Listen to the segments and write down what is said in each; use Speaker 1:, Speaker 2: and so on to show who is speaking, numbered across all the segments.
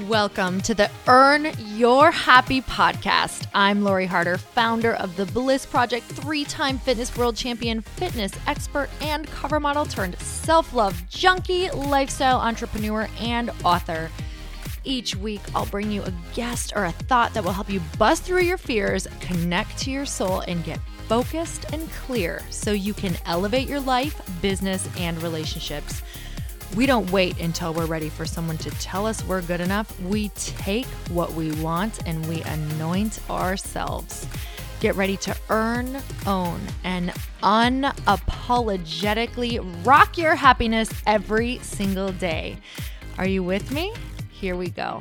Speaker 1: Welcome to the Earn Your Happy podcast. I'm Lori Harder, founder of the Bliss Project, 3-time fitness world champion, fitness expert, and cover model turned self-love junkie, lifestyle entrepreneur, and author. Each week, I'll bring you a guest or a thought that will help you bust through your fears, connect to your soul, and get focused and clear so you can elevate your life, business, and relationships. We don't wait until we're ready for someone to tell us we're good enough. We take what we want and we anoint ourselves. Get ready to earn, own, and unapologetically rock your happiness every single day. Are you with me? Here we go.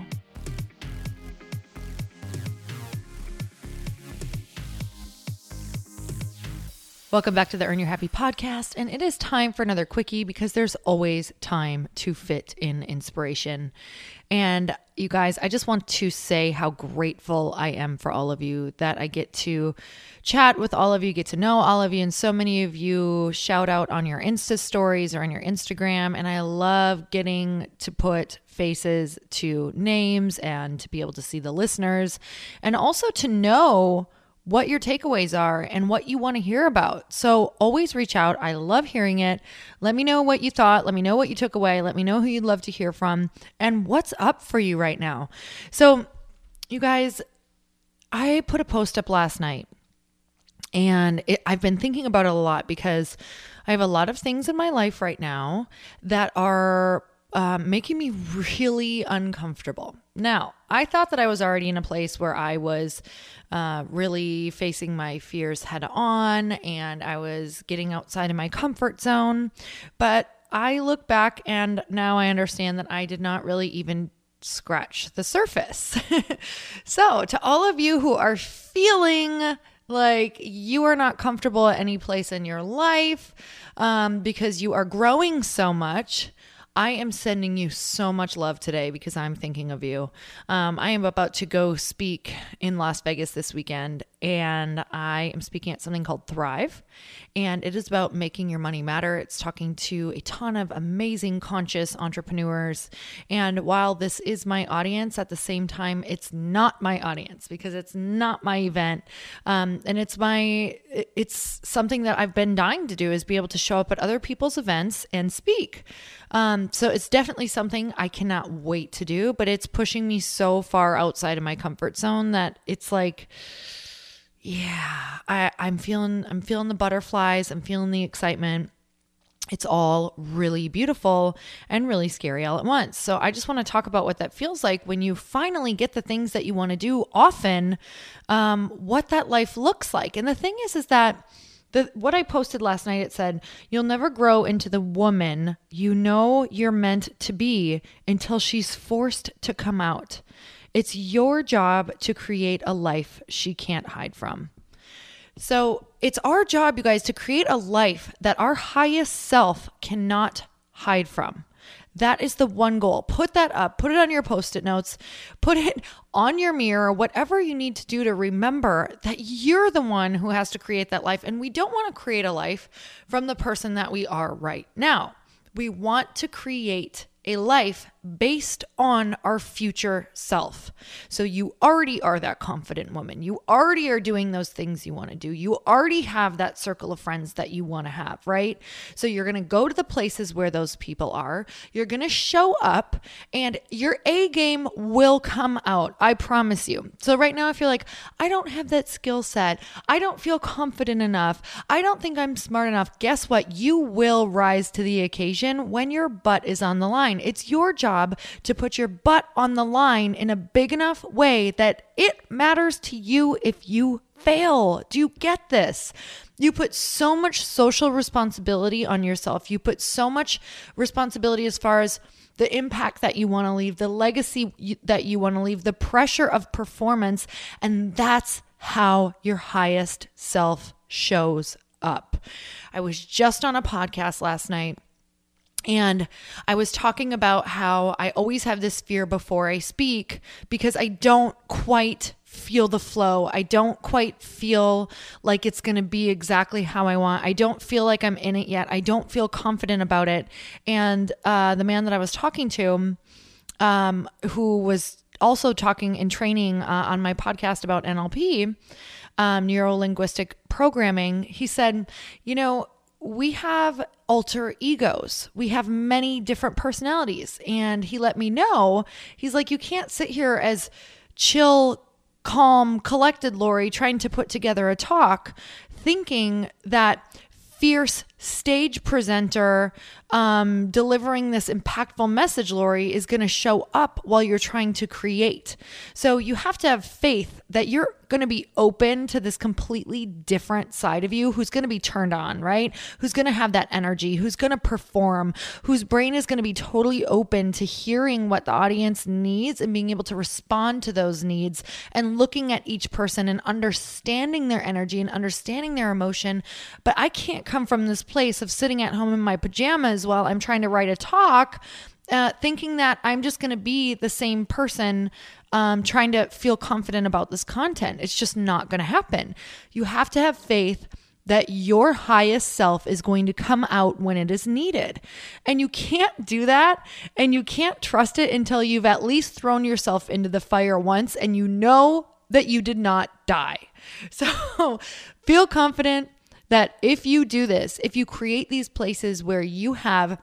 Speaker 1: Welcome back to the Earn Your Happy podcast, and it is time for another quickie because there's always time to fit in inspiration. And you guys, I just want to say how grateful I am for all of you, that I get to chat with all of you, get to know all of you, and so many of you shout out on your Insta stories or on your Instagram, and I love getting to put faces to names and to be able to see the listeners and also to know what your takeaways are and what you want to hear about. So always reach out. I love hearing it. Let me know what you thought. Let me know what you took away. Let me know who you'd love to hear from and what's up for you right now. So you guys, I put a post up last night and I've been thinking about it a lot because I have a lot of things in my life right now that are making me really uncomfortable. Now, I thought that I was already in a place where I was really facing my fears head on and I was getting outside of my comfort zone. But I look back and now I understand that I did not really even scratch the surface. So to all of you who are feeling like you are not comfortable at any place in your life because you are growing so much, I am sending you so much love today because I'm thinking of you. I am about to go speak in Las Vegas this weekend, and I am speaking at something called Thrive, and it is about making your money matter. It's talking to a ton of amazing conscious entrepreneurs, and while this is my audience, at the same time, it's not my audience because it's not my event, and it's something that I've been dying to do is be able to show up at other people's events and speak. So it's definitely something I cannot wait to do, but it's pushing me so far outside of my comfort zone that it's like, yeah, I'm feeling the butterflies. I'm feeling the excitement. It's all really beautiful and really scary all at once. So I just want to talk about what that feels like when you finally get the things that you want to do often, what that life looks like. And the thing is that what I posted last night, it said, you'll never grow into the woman you know you're meant to be until she's forced to come out. It's your job to create a life she can't hide from. So it's our job, you guys, to create a life that our highest self cannot hide from. That is the one goal. Put that up, put it on your Post-it notes, put it on your mirror, whatever you need to do to remember that you're the one who has to create that life. And we don't want to create a life from the person that we are right now. We want to create a life based on our future self. So you already are that confident woman. You already are doing those things you want to do. You already have that circle of friends that you want to have, right? So you're going to go to the places where those people are. You're going to show up and your A game will come out. I promise you. So right now, if you're like, I don't have that skill set. I don't feel confident enough. I don't think I'm smart enough. Guess what? You will rise to the occasion when your butt is on the line. It's your job to put your butt on the line in a big enough way that it matters to you if you fail. Do you get this? You put so much social responsibility on yourself. You put so much responsibility as far as the impact that you want to leave, the legacy that you want to leave, the pressure of performance, and that's how your highest self shows up. I was just on a podcast last night and I was talking about how I always have this fear before I speak because I don't quite feel the flow. I don't quite feel like it's going to be exactly how I want. I don't feel like I'm in it yet. I don't feel confident about it. And the man that I was talking to, who was also talking and training on my podcast about NLP, neuro-linguistic programming, he said, we have alter egos. We have many different personalities. And he let me know, he's like, you can't sit here as chill, calm, collected Lori trying to put together a talk thinking that fierce stage presenter delivering this impactful message, Lori, is going to show up while you're trying to create. So you have to have faith that you're going to be open to this completely different side of you who's going to be turned on, right? Who's going to have that energy, who's going to perform, whose brain is going to be totally open to hearing what the audience needs and being able to respond to those needs and looking at each person and understanding their energy and understanding their emotion. But I can't come from this place of sitting at home in my pajamas while I'm trying to write a talk, thinking that I'm just going to be the same person trying to feel confident about this content. It's just not going to happen. You have to have faith that your highest self is going to come out when it is needed. And you can't do that and you can't trust it until you've at least thrown yourself into the fire once and you know that you did not die. So feel confident that if you do this, if you create these places where you have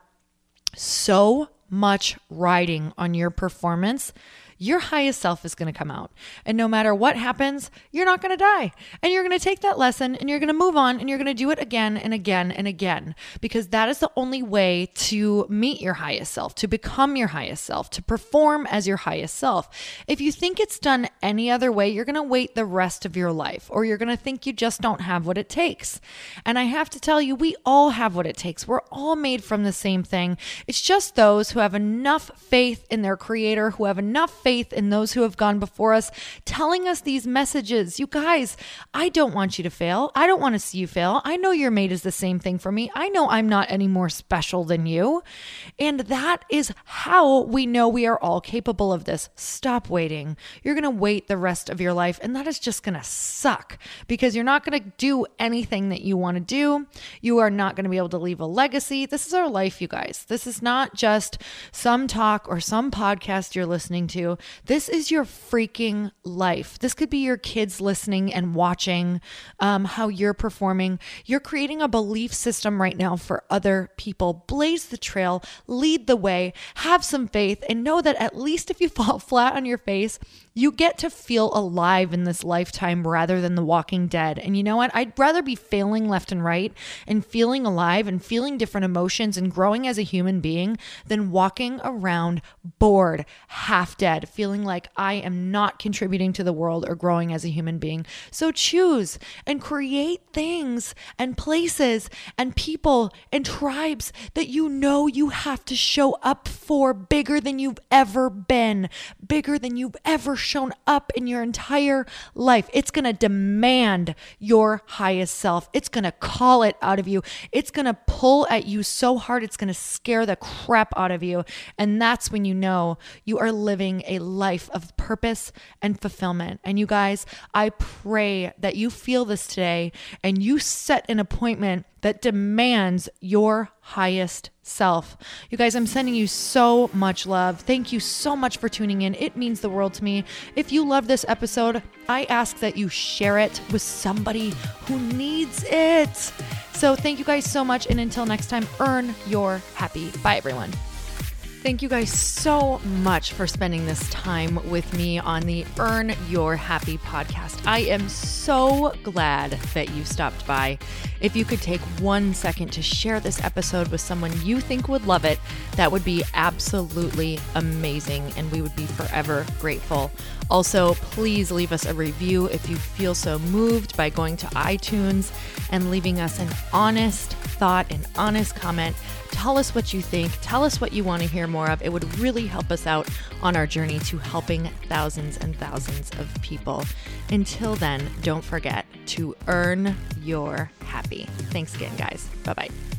Speaker 1: so much riding on your performance, your highest self is going to come out. And no matter what happens, you're not going to die. And you're going to take that lesson and you're going to move on and you're going to do it again and again and again, because that is the only way to meet your highest self, to become your highest self, to perform as your highest self. If you think it's done any other way, you're going to wait the rest of your life, or you're going to think you just don't have what it takes. And I have to tell you, we all have what it takes. We're all made from the same thing. It's just those who have enough faith in their creator, who have enough faith in those who have gone before us, telling us these messages. You guys, I don't want you to fail. I don't want to see you fail. I know you're made as the same thing for me. I know I'm not any more special than you. And that is how we know we are all capable of this. Stop waiting. You're going to wait the rest of your life, and that is just going to suck because you're not going to do anything that you want to do. You are not going to be able to leave a legacy. This is our life, you guys. This is not just some talk or some podcast you're listening to. This is your freaking life. This could be your kids listening and watching how you're performing. You're creating a belief system right now for other people. Blaze the trail, lead the way, have some faith, and know that at least if you fall flat on your face, you get to feel alive in this lifetime rather than the Walking Dead. And you know what? I'd rather be failing left and right and feeling alive and feeling different emotions and growing as a human being than walking around bored, half dead, feeling like I am not contributing to the world or growing as a human being. So choose and create things and places and people and tribes that you know you have to show up for, bigger than you've ever been, bigger than you've ever shown up in your entire life. It's going to demand your highest self. It's going to call it out of you. It's going to pull at you so hard, it's going to scare the crap out of you. And that's when you know you are living a life of purpose and fulfillment. And you guys, I pray that you feel this today and you set an appointment that demands your highest self. You guys, I'm sending you so much love. Thank you so much for tuning in. It means the world to me. If you love this episode, I ask that you share it with somebody who needs it. So thank you guys so much. And until next time, earn your happy. Bye, everyone. Thank you guys so much for spending this time with me on the Earn Your Happy podcast. I am so glad that you stopped by. If you could take 1 second to share this episode with someone you think would love it, that would be absolutely amazing, and we would be forever grateful. Also, please leave us a review if you feel so moved by going to iTunes and leaving us an honest thought, an honest comment. Tell us what you think. Tell us what you want to hear more of. It would really help us out on our journey to helping thousands and thousands of people. Until then, don't forget to earn your happy. Thanks again, guys. Bye-bye.